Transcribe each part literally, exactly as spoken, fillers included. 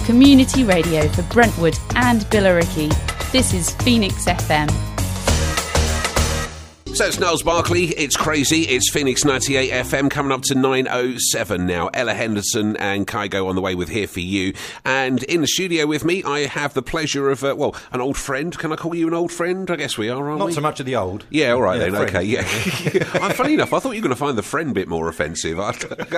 community radio for Brentwood and Billericay. This is Phoenix F M. So it's Niles Barkley, it's crazy, it's Phoenix ninety-eight F M, coming up to nine oh seven now. Ella Henderson and Kygo on the way with Here For You. And in the studio with me, I have the pleasure of, uh, well, an old friend. Can I call you an old friend? I guess we are, aren't Not we? so much of the old. Yeah, all right yeah, then, friend. okay, yeah. I'm funny enough, I thought you were going to find the friend bit more offensive. uh,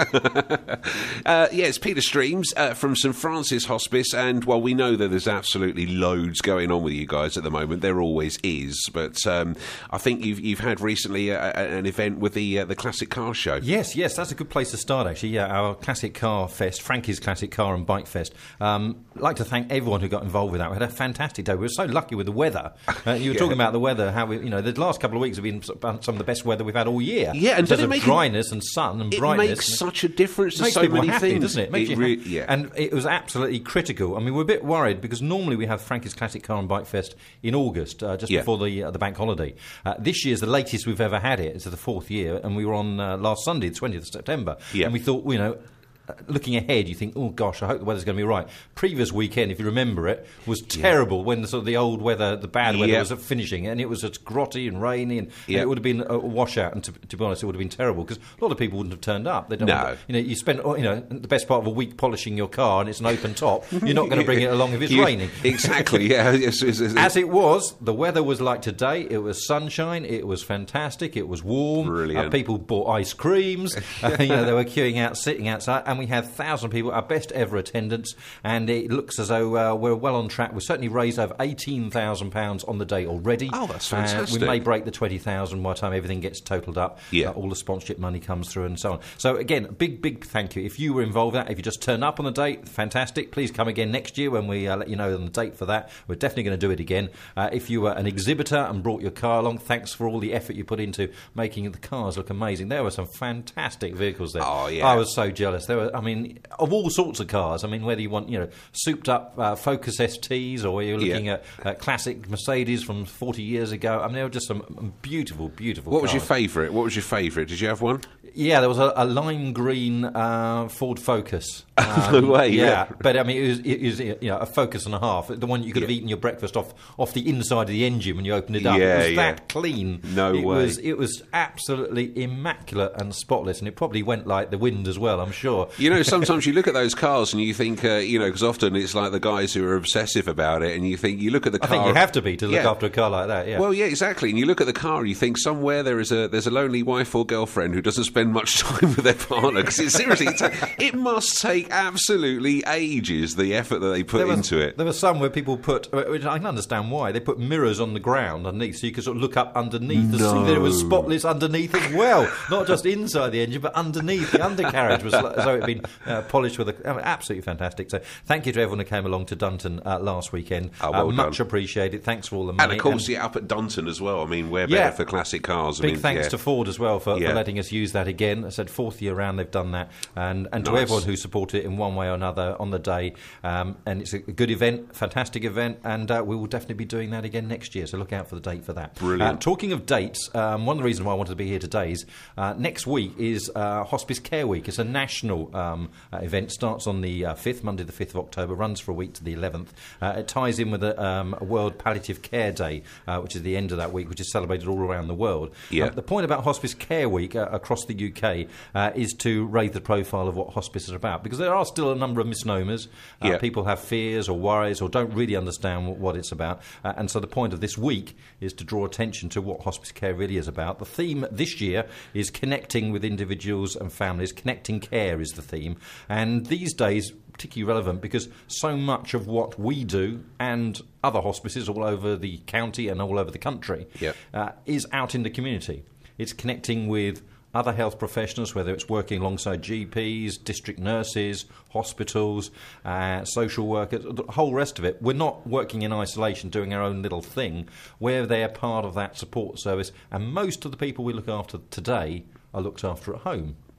yeah, it's Peter Streams uh, from St Francis Hospice, and, well, we know that there's absolutely loads going on with you guys at the moment. There always is, but um, I think you've, you've had recently a, a, an event with the uh, the Classic Car Show. Yes, yes, that's a good place to start, actually. Yeah, our Classic Car Fest, Frankie's Classic Car and Bike Fest. Um, I'd like to thank everyone who got involved with that. We had a fantastic day. We were so lucky with the weather. Uh, you were Yeah. talking about the weather, how we, you know, the last couple of weeks have been some of the best weather we've had all year. Yeah, and in terms does it of make dryness and sun and It brightness. makes such a difference It to makes so people many happy, things, doesn't it? Makes It you re- happy. yeah. And it was absolutely critical. I mean, we're a bit worried because normally we have Frankie's Classic Car and Bike Fest in August, uh, just Yeah. before the uh, the bank holiday. Uh, this year's the latest we've ever had it. It's the fourth year, and we were on uh, last Sunday, the twentieth of September. Yeah. And we thought, you know, uh, looking ahead, you think, oh gosh, I hope the weather's going to be right. Previous weekend, if you remember it, was terrible when the, sort of the old weather, the bad weather Yeah. was finishing, and it was just grotty and rainy, and, Yeah. and it would have been a washout. And to, to be honest, it would have been terrible because a lot of people wouldn't have turned up. They don't No. want to- you know, you spend oh, you know the best part of a week polishing your car, and it's an open top. You're not going to bring it along if it's You- raining. Exactly, yeah. It's- it's- it's- As it was, the weather was like today. It was sunshine. It was fantastic. It was warm. Brilliant. Uh, people bought ice creams. uh, you know, they were queuing out, sitting outside, and we had thousand people, our best ever attendance. And it looks as though uh, we're well on track. We've certainly raised over eighteen thousand pounds on the day already. Oh, that's Uh, fantastic. we may break the twenty thousand by the time everything gets totaled up. Yeah. Uh, all the sponsorship money comes through and so on. So again, a big, big thank you. If you were involved in that, if you just turned up on the date, fantastic. Please come again next year when we uh, let you know on the date for that. We're definitely going to do it again. Uh, if you were an exhibitor and brought your car along, thanks for all the effort you put into making the cars look amazing. There were some fantastic vehicles there. Oh, yeah. I was so jealous. There were, I mean, of all sorts of cars. I mean, whether you want, you know, souped up uh, Focus S Ts or you're looking Yeah. at uh, classic Mercedes from forty years ago. I mean, there were just some beautiful, beautiful What was cars. your favourite? What was your favourite? Did you have one? Yeah, there was a, a lime green uh, Ford Focus. No Um, way, Yeah, yeah. but I mean, it was, it was you know, a Focus and a half. The one you could have Yeah. eaten your breakfast off off the inside of the engine when you opened it up. Yeah, it was yeah. that clean. No it way. Was, it was absolutely immaculate and spotless, and it probably went like the wind as well, I'm sure. You know, sometimes you look at those cars and you think, uh, you know, because often it's like the guys who are obsessive about it, and you think, you look at the I car. think you have to be to look Yeah. after a car like that, yeah. Well, yeah, exactly. And you look at the car and you think somewhere there is a there's a lonely wife or girlfriend who doesn't spend much time with their partner, because it seriously it, ta- it must take absolutely ages, the effort that they put There was, into it. There were some where people put, which I can understand why, they put mirrors on the ground underneath so you could sort of look up underneath to see that it was spotless underneath as well. Not just inside the engine, but underneath. The undercarriage was like, as though it had been uh, polished with a... I mean, absolutely fantastic. So thank you to everyone who came along to Dunton uh, last weekend. Oh, well uh, much done. appreciated. Thanks for all the money. And of course, yeah, up at Dunton as well. I mean, we're Yeah. better for classic cars. I Big mean, thanks yeah. to Ford as well for, Yeah. for letting us use that again. I said fourth year round they've done that, and and to Nice. everyone who supported it in one way or another on the day. Um, and it's a good event, fantastic event, and uh, we will definitely be doing that again next year. So look out for the date for that. Brilliant. Uh, talking of dates, um, one of the reasons why I wanted to be here today is uh, next week is uh, Hospice Care Week. It's a national um, uh, event. Starts on the uh, fifth, Monday the fifth of October, runs for a week to the eleventh. Uh, it ties in with a, um, a World Palliative Care Day, uh, which is the end of that week, which is celebrated all around the world. Yeah. Um, the point about Hospice Care Week uh, across the U K uh, is to raise the profile of what hospice is about, because there are still a number of misnomers. Uh, Yeah. People have fears or worries or don't really understand what, what it's about. Uh, and so the point of this week is to draw attention to what hospice care really is about. The theme this year is connecting with individuals and families. Connecting care is the theme. And these days, particularly relevant because so much of what we do and other hospices all over the county and all over the country Yeah. uh, is out in the community. It's connecting with other health professionals, whether it's working alongside G Ps, district nurses, hospitals, uh, social workers, the whole rest of it. We're not working in isolation doing our own little thing. We're there part of that support service, and most of the people we look after today are looked after at home.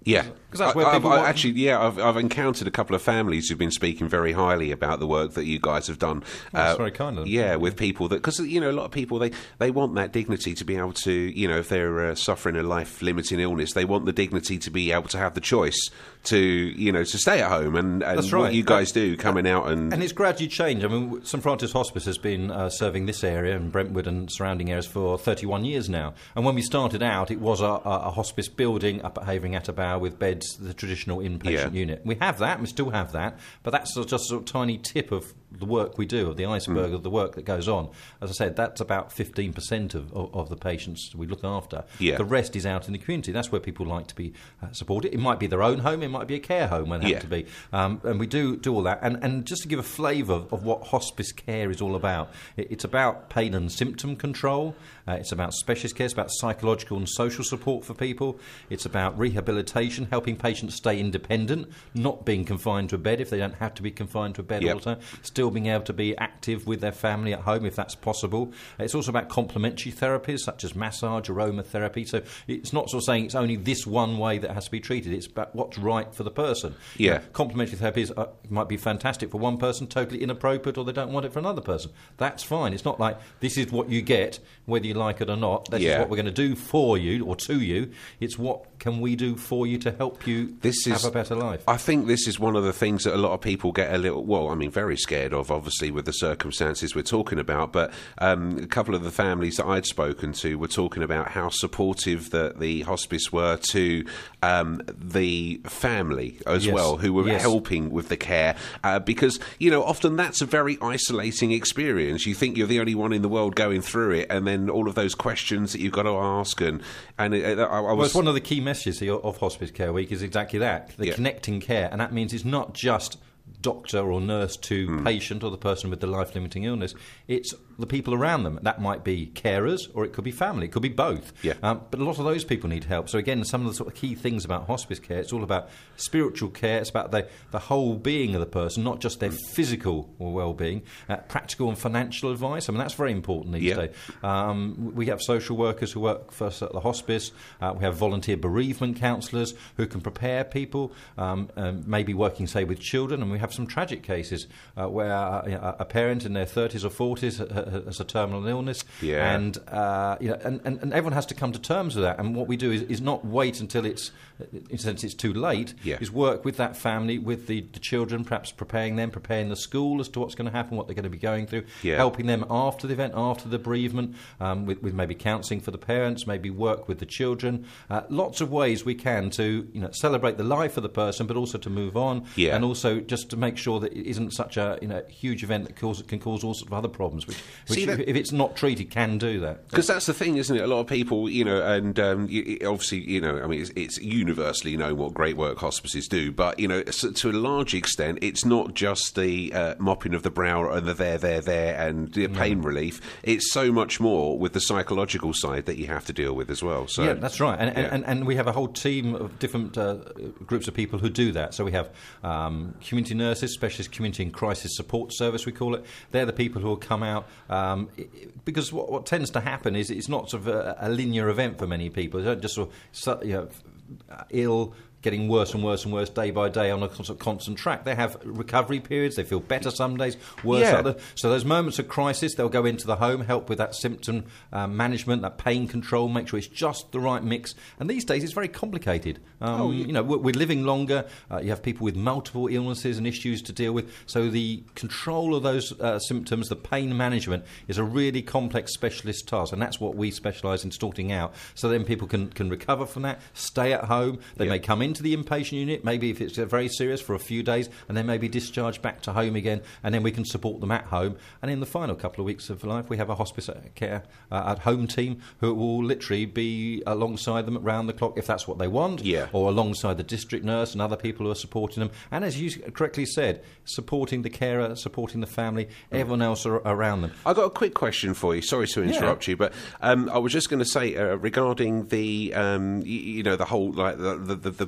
Yeah, because that's where I, people I've, I want... actually, yeah, I've, I've encountered a couple of families who've been speaking very highly about the work that you guys have done. Well, that's uh, very kind of them. Yeah, with people that, because you know, a lot of people they, they want that dignity to be able to, you know, if they're uh, suffering a life-limiting illness, they want the dignity to be able to have the choice to, you know, to stay at home. And, and that's right. what you guys do, coming uh, out and and it's gradually changed. I mean, St Francis Hospice has been uh, serving this area and Brentwood and surrounding areas for thirty-one years now. And when we started out, it was a, a, a hospice building up at Havering Atterbow with beds, the traditional inpatient yeah. unit. We have that, we still have that, but that's just a sort of tiny tip of the work we do, of the iceberg mm. of the work that goes on. As I said, that's about fifteen percent of, of, of the patients we look after. Yeah. The rest is out in the community. That's where people like to be uh, supported. It might be their own home, it might be a care home when they yeah. have to be. Um, and we do do all that. And, and just to give a flavour of what hospice care is all about, it, it's about pain and symptom control. Uh, it's about specialist care. It's about psychological and social support for people. It's about rehabilitation, helping patients stay independent, not being confined to a bed if they don't have to be confined to a bed yep. all the time, still being able to be active with their family at home if that's possible. It's also about complementary therapies such as massage, aromatherapy. So it's not sort of saying it's only this one way that has to be treated. It's about what's right for the person. Yeah. You know, complementary therapies are, might be fantastic for one person, totally inappropriate, or they don't want it for another person. That's fine. It's not like this is what you get, whether you like it or not. This yeah. is what we're going to do for you or to you. It's what can we do for you to help you this have is, a better life. I think this is one of the things that a lot of people get a little, well, I mean, very scared of, obviously, with the circumstances we're talking about. But um, a couple of the families that I'd spoken to were talking about how supportive the, the hospice were to um, the family as yes. well, who were yes. helping with the care. Uh, because, you know, often that's a very isolating experience. You think you're the only one in the world going through it, and then all of those questions that you've got to ask. And, and it, I, I was... Well, it's one of the key messages of Hospice Care Week is exactly that, the yeah. connecting care. And that means it's not just doctor or nurse to mm. patient or the person with the life-limiting illness. It's the people around them. That might be carers or it could be family. It could be both. Yeah. Um, but a lot of those people need help. So again, some of the sort of key things about hospice care, it's all about spiritual care. It's about the, the whole being of the person, not just their mm. physical well-being. Uh, practical and financial advice. I mean, that's very important these yeah. days. Um, we have social workers who work for us at the hospice. Uh, we have volunteer bereavement counsellors who can prepare people, um, um, maybe working, say, with children. And we have some tragic cases uh, where uh, you know, a parent in their thirties or forties has a terminal illness, yeah. and, uh, you know, and, and and everyone has to come to terms with that. And what we do is, is not wait until it's, in a sense, it's too late. Yeah. Is work with that family, with the, the children, perhaps preparing them, preparing the school as to what's going to happen, what they're going to be going through, yeah. helping them after the event, after the bereavement, um, with, with maybe counselling for the parents, maybe work with the children. Uh, lots of ways we can to you know celebrate the life of the person, but also to move on, yeah. and also just to make sure that it isn't such a you know huge event that cause, can cause all sorts of other problems, which, which See, that, if it's not treated, can do that. Because that's the thing, isn't it? A lot of people, you know, and um, you, obviously, you know, I mean, it's, it's universally known what great work hospices do, but, you know, so, to a large extent, it's not just the uh, mopping of the brow and the there, there, there, and the pain no. relief. It's so much more with the psychological side that you have to deal with as well. So, yeah, that's right. And, yeah. and, and we have a whole team of different uh, groups of people who do that. So we have um, community nurses, specialist community and crisis support service, we call it. They're the people who will come out, um, because what, what tends to happen is it's not sort of a, a linear event for many people. They don't just sort of, you know, ill, getting worse and worse and worse day by day on a sort of constant track. They have recovery periods. They feel better some days, worse yeah. others. So those moments of crisis, they'll go into the home, help with that symptom uh, management, that pain control, make sure it's just the right mix. And these days, it's very complicated. Um, oh, you know, we're, we're living longer. Uh, you have people with multiple illnesses and issues to deal with. So the control of those uh, symptoms, the pain management, is a really complex specialist task. And that's what we specialise in sorting out. So then people can, can recover from that, stay at home. They yeah. may come into the inpatient unit, maybe if it's very serious, for a few days, and then maybe discharged back to home again, and then we can support them at home. And in the final couple of weeks of life, we have a hospice care uh, at home team who will literally be alongside them around the clock if that's what they want, yeah. or alongside the district nurse and other people who are supporting them. And as you correctly said, supporting the carer, supporting the family, everyone else are around them. I've got a quick question for you. Sorry to interrupt yeah. you, but um, I was just going to say uh, regarding the um, you, you know the whole like the the, the,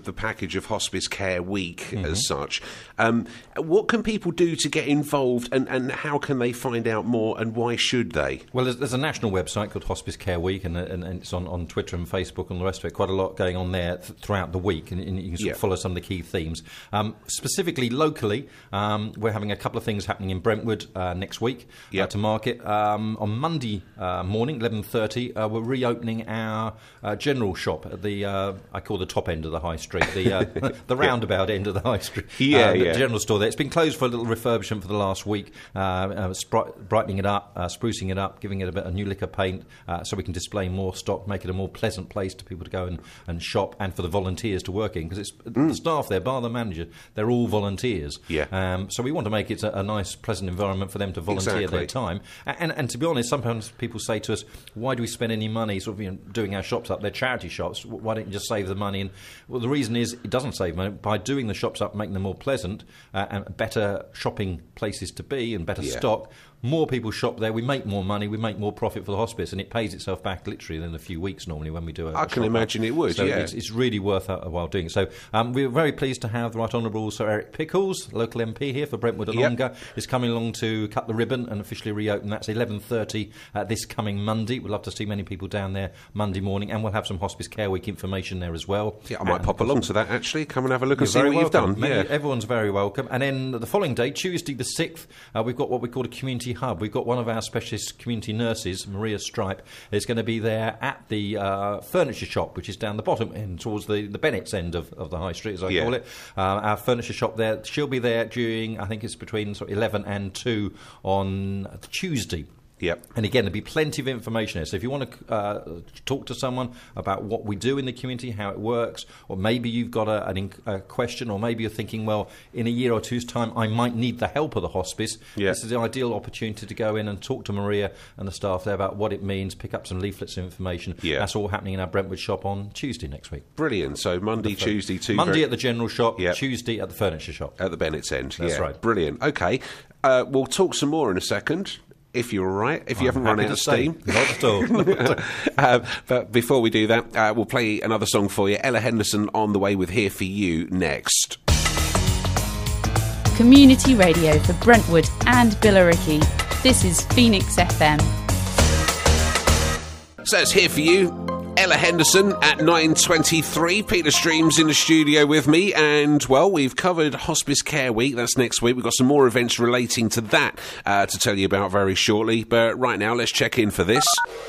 the package of Hospice Care Week mm-hmm. as such. Um, what can people do to get involved, and, and how can they find out more, and why should they? Well, there's, there's a national website called Hospice Care Week, and, and, and it's on, on Twitter and Facebook and the rest of it. Quite a lot going on there th- throughout the week, and, and you can sort yeah. of follow some of the key themes. Um, specifically, locally, um, we're having a couple of things happening in Brentwood uh, next week yep. uh, to market. Um, on Monday uh, morning, eleven thirty, uh, we're reopening our uh, general shop at the, uh, I call the top end of the high street, the uh, the roundabout yeah. end of the high street. Yeah, uh, yeah. The general store there. It's been closed for a little refurbishment for the last week, uh, uh, spri- brightening it up, uh, sprucing it up, giving it a bit of new liquor paint, uh, so we can display more stock, make it a more pleasant place to people to go and, and shop, and for the volunteers to work in, because it's mm. the staff there, bar the manager, they're all volunteers. Yeah. Um, so we want to make it a, a nice, pleasant environment for them to volunteer exactly. their time. And, and, and to be honest, sometimes people say to us, why do we spend any money sort of, you know, doing our shops up? They're charity shops. Why don't you just save the money? And well, the reason is it doesn't save money. By doing the shops up, making them more pleasant uh, and better shopping places to be and better yeah. stock, more people shop there, we make more money, we make more profit for the hospice, and it pays itself back literally in a few weeks normally when we do a I a can shop imagine up. it would, so yeah. It's, it's really worth a, a while doing it. So um, we're very pleased to have the Right Honourable Sir Eric Pickles, local M P here for Brentwood and yep. Ongar, is coming along to cut the ribbon and officially reopen. That's eleven thirty uh, this coming Monday. We'd love to see many people down there Monday morning, and we'll have some Hospice Care Week information there as well. Yeah, I might and pop along to that, actually. Come and have a look You're and see very what welcome. you've done. Many, yeah. Everyone's very welcome. And then the following day, Tuesday the sixth, uh, we've got what we call a community hub. We've got one of our specialist community nurses, Maria Stripe, is going to be there at the uh, furniture shop, which is down the bottom end, towards the, the Bennett's end of, of the high street, as I yeah. call it. Uh, our furniture shop there. She'll be there during, I think it's between sort of eleven and two on Tuesday. Yep. And again, there'll be plenty of information there. So if you want to uh, talk to someone about what we do in the community, how it works, or maybe you've got a, an, a question, or maybe you're thinking, well, in a year or two's time, I might need the help of the hospice. Yeah. This is the ideal opportunity to go in and talk to Maria and the staff there about what it means, pick up some leaflets of information. Yeah. That's all happening in our Brentwood shop on Tuesday next week. Brilliant. So Monday, Tuesday, two Monday very- at the general shop, Yep. Tuesday at the furniture shop. At the Bennett's end. That's yeah. right. Brilliant. Okay. Uh, we'll talk some more in a second. If you're all right, if you I'm haven't run happy out to of stay. steam. Not at all. Not at all. uh, but before we do that, uh, we'll play another song for you. Ella Henderson on the way with Here For You next. Community radio for Brentwood and Billericay. This is Phoenix F M. So it's Here For You. Ella Henderson at nine twenty-three. Peter Streams in the studio with me, and well, we've covered Hospice Care Week. That's next week. We've got some more events relating to that uh, to tell you about very shortly. But right now, let's check in for this.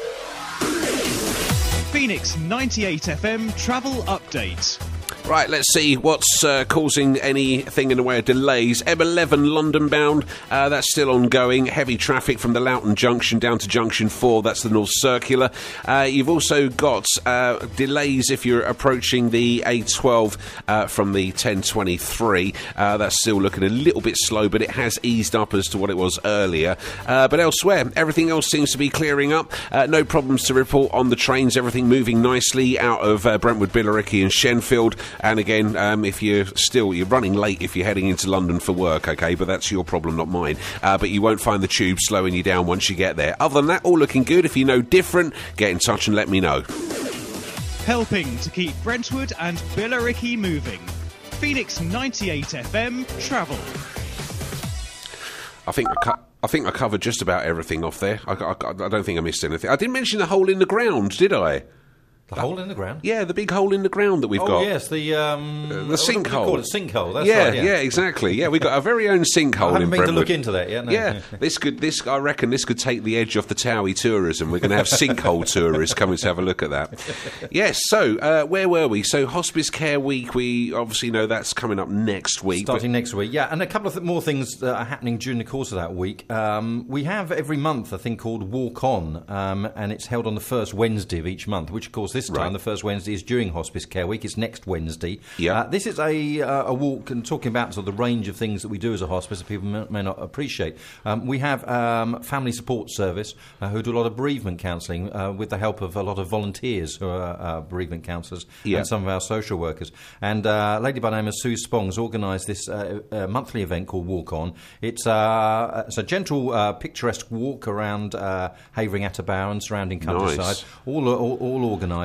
Phoenix ninety-eight F M travel update. Right, let's see what's uh, causing anything in the way of delays. M eleven London bound, uh, that's still ongoing. Heavy traffic from the Loughton Junction down to Junction four, that's the North Circular. Uh, you've also got uh, delays if you're approaching the A twelve uh, from the ten twenty-three. Uh, that's still looking a little bit slow, but it has eased up as to what it was earlier. Uh, but elsewhere, everything else seems to be clearing up. Uh, no problems to report on the trains, everything moving nicely out of uh, Brentwood, Billericay and Shenfield. And again, um, if you're still, you're running late if you're heading into London for work, okay, but that's your problem, not mine. Uh, but you won't find the tube slowing you down once you get there. Other than that, all looking good. If you know different, get in touch and let me know. Helping to keep Brentwood and Billericay moving. Phoenix ninety-eight F M travel. I think I cut. I think I covered just about everything off there. I, I, I don't think I missed anything. I didn't mention the hole in the ground, did I? The hole in the ground? Yeah, the big hole in the ground that we've oh, got. Oh, yes, the... Um, uh, the what do we sinkhole. call it? Sinkhole, that's yeah, right, yeah. yeah, exactly. Yeah, we've got our very own sinkhole I haven't in been Brentwood. to look into that yet, no. Yeah, this could, this I reckon this could take the edge off the Towie tourism. We're going to have sinkhole tourists coming to have a look at that. Yes, so uh, where were we? So Hospice Care Week, we obviously know that's coming up next week. Starting next week, yeah. And a couple of th- more things that are happening during the course of that week. Um, we have every month a thing called Walk On, um, and it's held on the first Wednesday of each month, which of course this time Right. the first Wednesday is during Hospice Care Week. It's next Wednesday. Yeah. Uh, this is a uh, a walk and talking about sort of the range of things that we do as a hospice that people may, may not appreciate. Um, we have um, family support service uh, who do a lot of bereavement counselling uh, with the help of a lot of volunteers who are uh, bereavement counsellors Yeah. and some of our social workers. And uh, a lady by the name of Sue Spong has organised this uh, uh, monthly event called Walk On. It's, uh, it's a gentle, uh, picturesque walk around uh, Havering, Atterbow and surrounding countryside, Nice. all, all, all organised.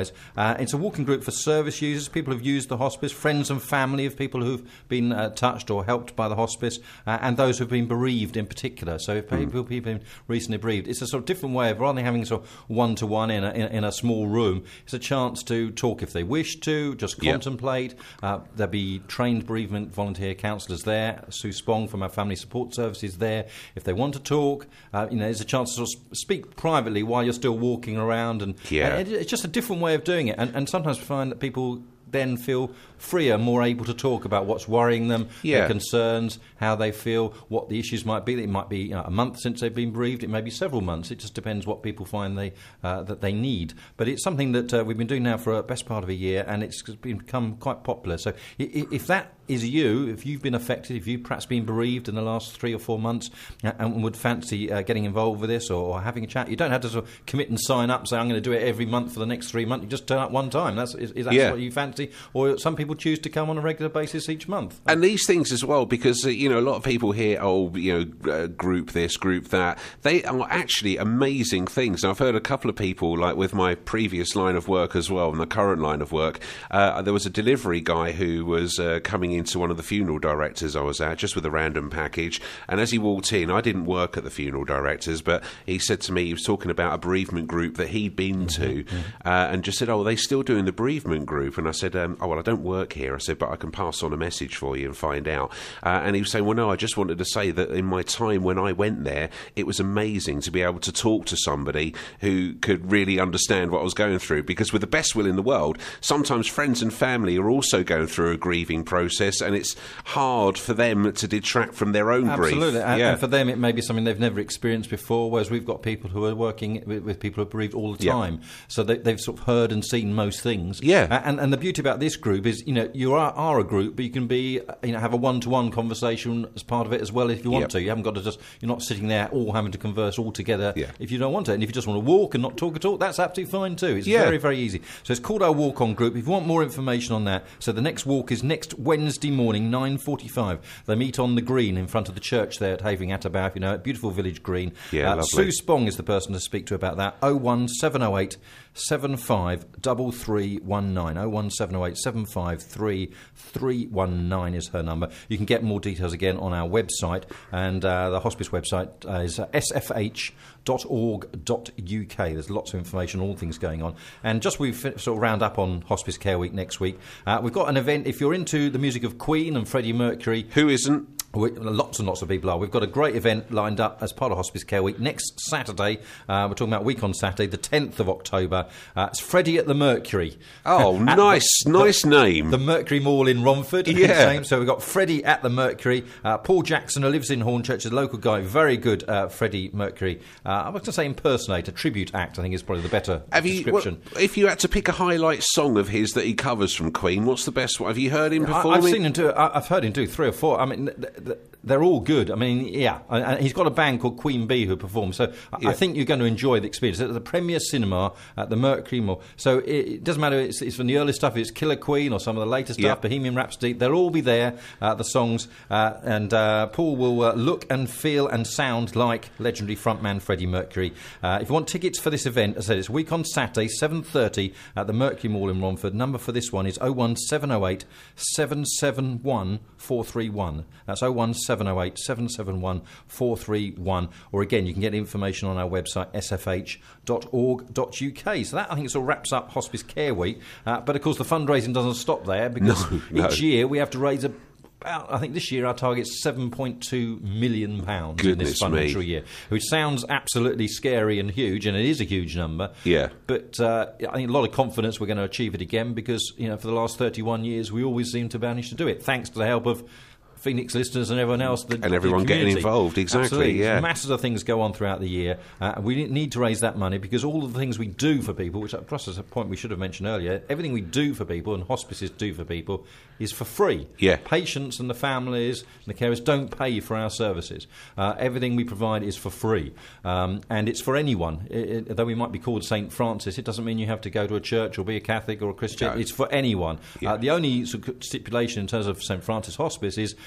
advertise. Uh, it's a walking group for service users, people who've used the hospice, friends and family of people who've been uh, touched or helped by the hospice, uh, and those who've been bereaved in particular. So if people have been recently bereaved, it's a sort of different way of, rather than having sort of one-to-one in a, in, in a small room, it's a chance to talk if they wish to, just Yep. contemplate. Uh, there'll be trained bereavement volunteer counsellors there. Sue Spong from our Family Support Service is there. If they want to talk, uh, you know, there's a chance to sort of speak privately while you're still walking around. And, Yeah. and it, it's just a different way of doing it. And, and sometimes we find that people then feel freer, more able to talk about what's worrying them, Yeah. their concerns, how they feel, what the issues might be. It might be you know, a month since they've been bereaved. It may be several months. It just depends what people find they uh, that they need. But it's something that uh, we've been doing now for a best part of a year, and it's become quite popular. So i- if that is you, if you've been affected, if you've perhaps been bereaved in the last three or four months uh, and would fancy uh, getting involved with this or, or having a chat, you don't have to sort of commit and sign up, say I'm going to do it every month for the next three months. You just turn up one time. That's is, is that Yeah. what you fancy? Or some people choose to come on a regular basis each month. And these things as well, because, uh, you know, a lot of people hear, oh, you know, uh, group this, group that. They are actually amazing things. And I've heard a couple of people, like with my previous line of work as well, my current line of work, uh, there was a delivery guy who was uh, coming into one of the funeral directors I was at, just with a random package. And as he walked in, I didn't work at the funeral directors, but he said to me, he was talking about a bereavement group that he'd been to, mm-hmm. uh, and just said, oh, are they still doing the bereavement group? And I said, um, oh, well, I don't work here. I said, but I can pass on a message for you and find out. Uh, and he was saying, well, no, I just wanted to say that in my time when I went there, it was amazing to be able to talk to somebody who could really understand what I was going through. Because with the best will in the world, sometimes friends and family are also going through a grieving process, and it's hard for them to detract from their own grief. Absolutely. And, yeah. and for them, it may be something they've never experienced before, whereas we've got people who are working with, with people who are bereaved all the Yeah. time. So they, they've sort of heard and seen most things. Yeah. Uh, and, and the beauty about this group is, you know, you are, are a group, but you can be, you know, have a one-to-one conversation as part of it as well if you want Yep. to. You haven't got to just, you're not sitting there all having to converse all together Yeah. if you don't want to. And if you just want to walk and not talk at all, that's absolutely fine too. It's Yeah. very, very easy. So it's called our Walk On group. If you want more information on that, so the next walk is next Wednesday morning, nine forty-five. They meet on the green in front of the church there at Having Attabow, you know, beautiful village green. Yeah, uh, lovely. Sue Spong is the person to speak to about that. oh one seven oh eight seven five three three one nine. oh one seven oh eight seven five three three one nine is her number. You can get more details again on our website, and uh, the hospice website uh, is uh, s f h dot org dot u k. There's lots of information, all things going on. And just we sort of round up on Hospice Care Week next week. Uh, we've got an event, if you're into the music of Queen and Freddie Mercury. Who isn't? We, lots and lots of people are. We've got a great event lined up as part of Hospice Care Week next Saturday. Uh, we're talking about week on Saturday, the tenth of October. Uh, it's Freddie at the Mercury. Oh, At nice, the, nice the, name. The Mercury Mall in Romford. Yeah. Same. So we've got Freddie at the Mercury. Uh, Paul Jackson, who lives in Hornchurch, is a local guy, very good uh, Freddie Mercury. Uh, I was going to say impersonator, tribute act, I think is probably the better Have you, description. what, if you had to pick a highlight song of his that he covers from Queen, what's the best one? Have you heard him I, performing? I've seen him do. I, I've heard him do three or four. I mean, th- th- they're all good. I mean, yeah. And, and he's got a band called Queen Bee who performs. So I, Yeah. I think you're going to enjoy the experience. It's at the Premier Cinema at the Mercury Mall. So it, it doesn't matter. It's, it's from the early stuff. It's Killer Queen or some of the later stuff. Yeah. Bohemian Rhapsody. They'll all be there. Uh, the songs uh, and uh, Paul will uh, look and feel and sound like legendary frontman Freddie Mercury. Uh, if you want tickets for this event, as I said, it's a week on Saturday, seven thirty at the Mercury Mall in Romford. Number for this one is oh one seven oh eight seven seven one four three one. That's oh one seven oh eight seven seven one four three one. Or again, you can get information on our website, s f h dot org dot u k. So that, I think, sort of wraps up Hospice Care Week. Uh, but of course, the fundraising doesn't stop there, because No, no. each year we have to raise a About, I think this year our target's seven point two million pounds in Goodness this financial me. year, which sounds absolutely scary and huge, and it is a huge number. Yeah. But uh, I think a lot of confidence we're going to achieve it again, because, you know, for the last thirty-one years we always seem to manage to do it, thanks to the help of Phoenix listeners and everyone else. The, And everyone the getting community. involved, exactly, Absolutely. yeah. Masses of things go on throughout the year. Uh, we need to raise that money, because all of the things we do for people, which perhaps is a point we should have mentioned earlier, everything we do for people and hospices do for people is for free. Yeah. Patients and the families and the carers don't pay for our services. Uh, everything we provide is for free. Um, and it's for anyone. It, it, though we might be called Saint Francis, it doesn't mean you have to go to a church or be a Catholic or a Christian. No. It's for anyone. Yeah. Uh, the only sort of stipulation in terms of Saint Francis Hospice is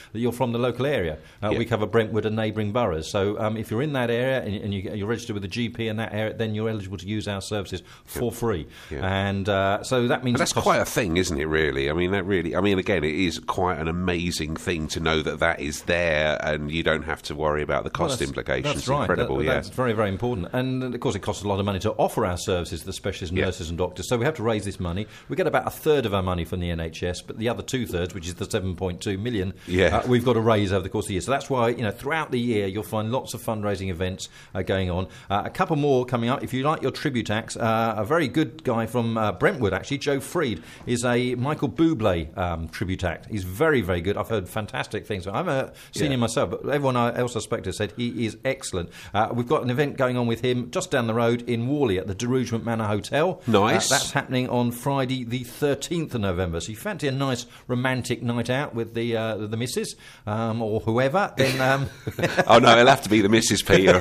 that you're from the local area. Uh, Yeah. We cover Brentwood and neighbouring boroughs. So um, if you're in that area and, and you, you're registered with a G P in that area, then you're eligible to use our services for free. Yeah. And uh, so that means... But that's it costs- quite a thing, isn't it, really? I mean, that really... I mean, again, it is quite an amazing thing to know that that is there and you don't have to worry about the Well, cost that's- implications. That's right. Incredible, That- yeah. That's very, very important. And, of course, it costs a lot of money to offer our services to the specialist Yeah. nurses and doctors. So we have to raise this money. We get about a third of our money from the N H S, but the other two-thirds, which is the seven point two million, Yeah. uh, we've got to raise over the course of the year. So that's why, you know, throughout the year, you'll find lots of fundraising events uh, going on. Uh, a couple more coming up. If you like your tribute acts, uh, a very good guy from uh, Brentwood, actually, Joe Freed, is a Michael Bublé um, tribute act. He's very, very good. I've heard fantastic things. I haven't seen Yeah. him myself, but everyone else I spoke to said he is excellent. Uh, we've got an event going on with him just down the road in Worley at the Derugement Manor Hotel. Nice. Uh, that's happening on Friday the thirteenth of November. So if you fancy a nice romantic night out with the uh, the missus um, or whoever, then um, Oh, no, it'll have to be the Missus Peter.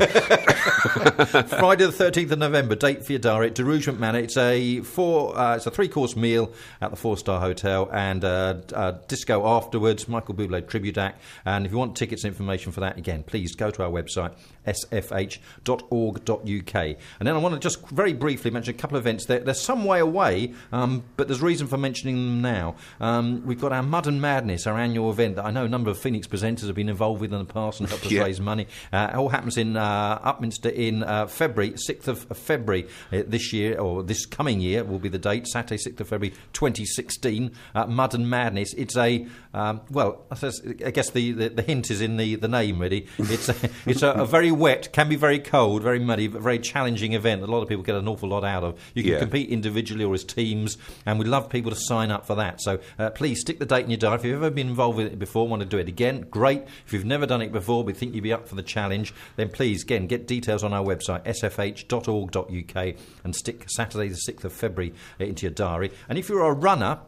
Friday the thirteenth of November, date for your diary at Derugement Manor. It's a four, uh, it's a three-course meal at the four-star hotel and uh, uh, disco afterwards, Michael Bublé tribute act. And if you want tickets and information for that, again, please go to our website, s f h dot org dot u k. And then I want to just very briefly mention a couple of events. They're, they're some way away, um, but there's reason for mentioning them now. Um, we've got our Mud and Madness, our annual event that I know a number of Phoenix presenters have been involved with in the past and helped us Yeah. raise money. Uh, it all happens in uh, Upminster in uh, February, sixth of February uh, this year, or this coming year will be the date, Saturday, sixth of February twenty sixteen, uh, Mud and Madness. It's a, um, well, I says- I guess the, the, the hint is in the, the name, really. It's a, it's a, a very wet, can be very cold, very muddy, but very challenging event that a lot of people get an awful lot out of. You can Yeah. compete individually or as teams, and we'd love people to sign up for that. So uh, please stick the date in your diary. If you've ever been involved with it before, want to do it again, great. If you've never done it before but think you'd be up for the challenge, then please, again, get details on our website, s f h dot org dot u k, and stick Saturday the sixth of February into your diary. And if you're a runner,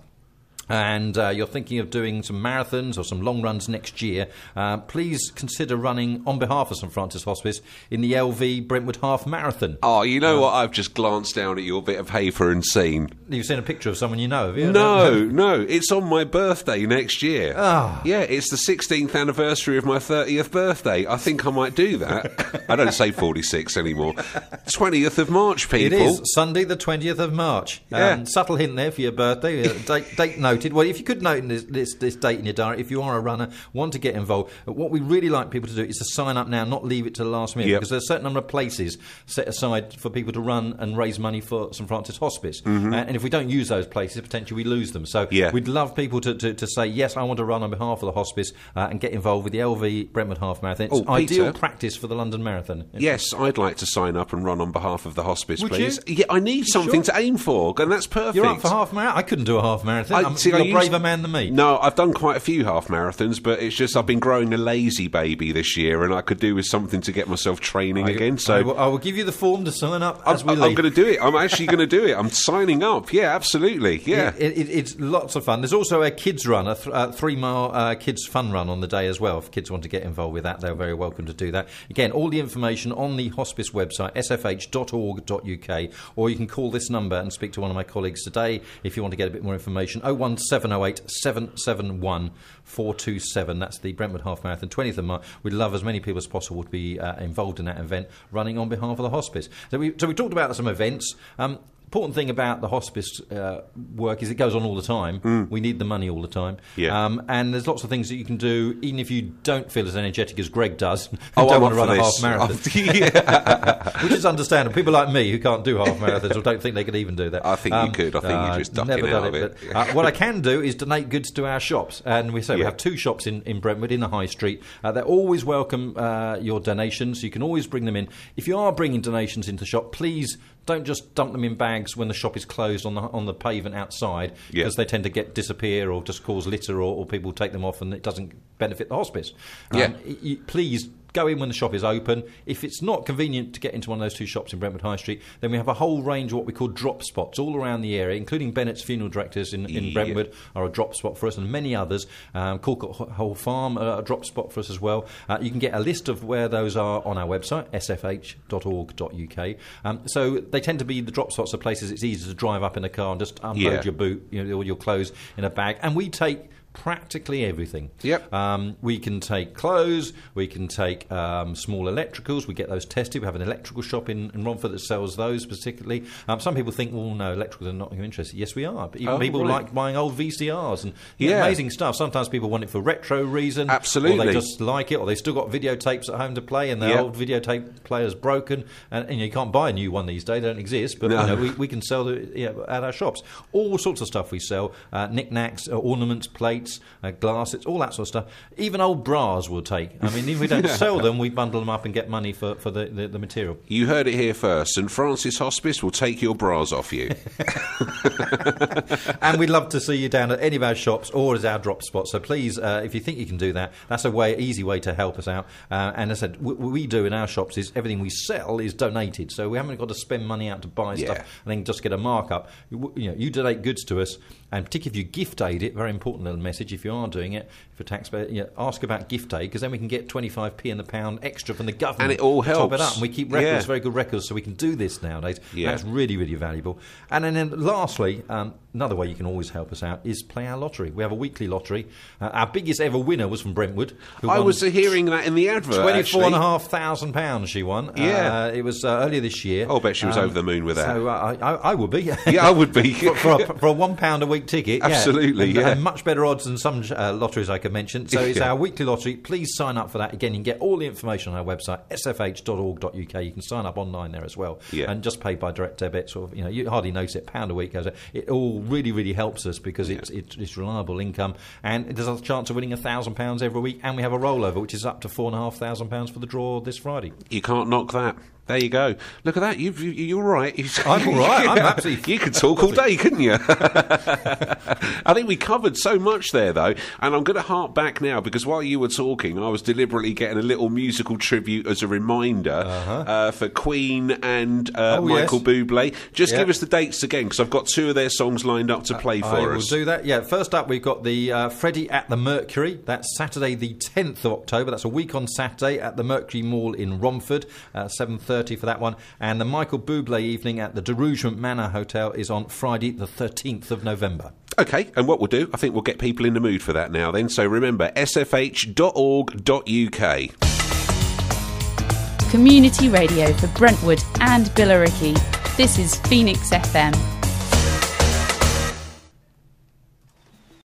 and uh, you're thinking of doing some marathons or some long runs next year, uh, please consider running on behalf of St Francis Hospice in the L V Brentwood Half Marathon. Oh, you know what? I've just glanced down at your bit of paper and seen. You've seen a picture of someone you know, have you? No, no, it's on my birthday next year. Ah. Yeah, it's the sixteenth anniversary of my thirtieth birthday. I think I might do that. I don't say forty-six anymore. twentieth of March, It people. is Sunday, the twentieth of March. Yeah. Um, subtle hint there for your birthday. Uh, date, date noted. Well, if you could note this, this, this date in your diary, if you are a runner, want to get involved, what we really like people to do is to sign up now, not leave it to the last minute, Yep. because there's a certain number of places set aside for people to run and raise money for St Francis Hospice. Mm-hmm. Uh, and if we don't use those places, potentially we lose them. So Yeah. we'd love people to, to, to say, yes, I want to run on behalf of the hospice uh, and get involved with the L V Brentwood Half Marathon. It's Oh, Peter. ideal practice for the London Marathon. Yes, I'd like to sign up and run on behalf of the hospice, Would please. you? Yeah, I need something sure? to aim for, and that's perfect. You're up for half marathon? I couldn't do a half marathon. I- I'm, see, I you're a used- braver man than me. No, I've done quite a few half marathons, but it's just I've been growing a lazy baby this year, and I could do with something to get myself training I- again. So I will, I will give you the form to sign up as I'm, we I'm leave. going to do it. I'm actually going to do it. I'm signing up. Yeah, absolutely. Yeah. It, it, it's lots of fun. There's also a kids run, a th- uh, three-mile uh, kids fun run on the day as well. If kids want to get involved with that, they're very welcome to do that. Again, all the information on the hospice website, s f h dot org dot u k, or you can call this number and speak to one of my colleagues today if you want to get a bit more information. oh one seven oh eight seven seven one four two seven. That's the Brentwood Half Marathon, twentieth of March. We'd love as many people as possible to be uh, involved in that event, running on behalf of the hospice. So we, so we talked about some events. Um, important thing about the hospice uh, work is it goes on all the time. Mm. We need the money all the time. Yeah. Um, and there's lots of things that you can do, even if you don't feel as energetic as Greg does, and Oh, don't I'm want to up run for a this. half marathon. I'm- yeah. Which is understandable. People like me who can't do half marathons or don't think they could even do that. I think you could. I think you're just ducking never out done of it. But, uh, what I can do is donate goods to our shops. And we say we Yeah. have two shops in, in Brentwood, in the High Street. Uh, they're always welcome uh, your donations. You can always bring them in. If you are bringing donations into shop, please don't just dump them in bags when the shop is closed on the on the pavement outside, Yeah. because they tend to get disappear or just cause litter, or, or people take them off and it doesn't benefit the hospice. Um, Yeah. y- y- please go in when the shop is open. If it's not convenient to get into one of those two shops in Brentwood High Street, then we have a whole range of what we call drop spots all around the area, including Bennett's Funeral Directors in, in Yeah. Brentwood are a drop spot for us, and many others. Um, Calcott Hole Farm are a drop spot for us as well. Uh, you can get a list of where those are on our website, s f h dot org dot u k. Um, so they tend to be the drop spots of places it's easy to drive up in a car and just unload Yeah. your boot, you know, all your clothes in a bag. And we take practically everything. Yep. Um, we can take clothes, we can take um, small electricals, we get those tested. We have an electrical shop in, in Romford that sells those particularly. Um, some people think, well, no, electricals are not interested. Yes, we are. But even Oh, people right. like buying old V C Rs and you know, Yeah. amazing stuff. Sometimes people want it for retro reason. Absolutely. Or they just like it, or they've still got videotapes at home to play and their Yep. old videotape player's broken. And, and you can't buy a new one these days. They don't exist. But No. you know, we, we can sell it you know, at our shops. All sorts of stuff we sell. Uh, knickknacks, uh, ornaments, plates, uh, glasses, all that sort of stuff. Even old bras we'll take. I mean, if we don't sell them, we bundle them up and get money for, for the, the, the material. You heard it here first. St Francis Hospice will take your bras off you. And we'd love to see you down at any of our shops or as our drop spot. So please, uh, if you think you can do that, that's a way, easy way to help us out. Uh, and as I said, what we do in our shops is everything we sell is donated. So we haven't got to spend money out to buy Yeah. stuff and then just get a markup. You, you know, you donate goods to us, and particularly if you gift aid it, very important little message, if you are doing it, if a taxpayer, you know, ask about gift aid, because then we can get twenty-five p in the pound extra from the government. And it all to top it helps. up. And we keep records, Yeah. very good records, so we can do this nowadays. Yeah. That's really, really valuable. And then, then lastly, um, another way you can always help us out is play our lottery. We have a weekly lottery. Uh, our biggest ever winner was from Brentwood. Who I won was hearing that in the advert, Twenty-four and a actually. half thousand pounds she won. Yeah. uh, it was uh, earlier this year. Oh, I bet she was over the moon with that. So uh, I, I, I would be. Yeah, I would be. for, for, a, for a one pound a week ticket. yeah. Absolutely, and, yeah. and much better odds than some uh, lotteries I could mention. So it's Yeah. our weekly lottery. Please sign up for that. Again, you can get all the information on our website, s f h dot org dot u k. You can sign up online there as well, Yeah. and just pay by direct debit. Sort of, you know, you hardly notice it. Pound a week goes. It all really, really helps us because it's, it's it's reliable income, and there's a chance of winning a thousand pounds every week. And we have a rollover, which is up to four and a half thousand pounds for the draw this Friday. You can't knock that. There you go. Look at that. You've, you, you're right. I'm all right. I'm absolutely- You could talk all day, couldn't you? I think we covered so much there, though. And I'm going to hark back now because while you were talking, I was deliberately getting a little musical tribute as a reminder Uh-huh. uh, for Queen and uh, Oh, Michael yes. Bublé. Just Yeah. give us the dates again because I've got two of their songs lined up to play for I will us. do that. Yeah, first up we've got the uh, Freddie at the Mercury. That's Saturday the tenth of October. That's a week on Saturday at the Mercury Mall in Romford, uh, seven thirty for that one. And the Michael Bublé evening at the Derugement Manor Hotel is on Friday the thirteenth of November. Okay, and what we'll do, I think we'll get people in the mood for that now then. So remember, s f h dot org dot u k. Community radio for Brentwood and Billericay. This is Phoenix F M.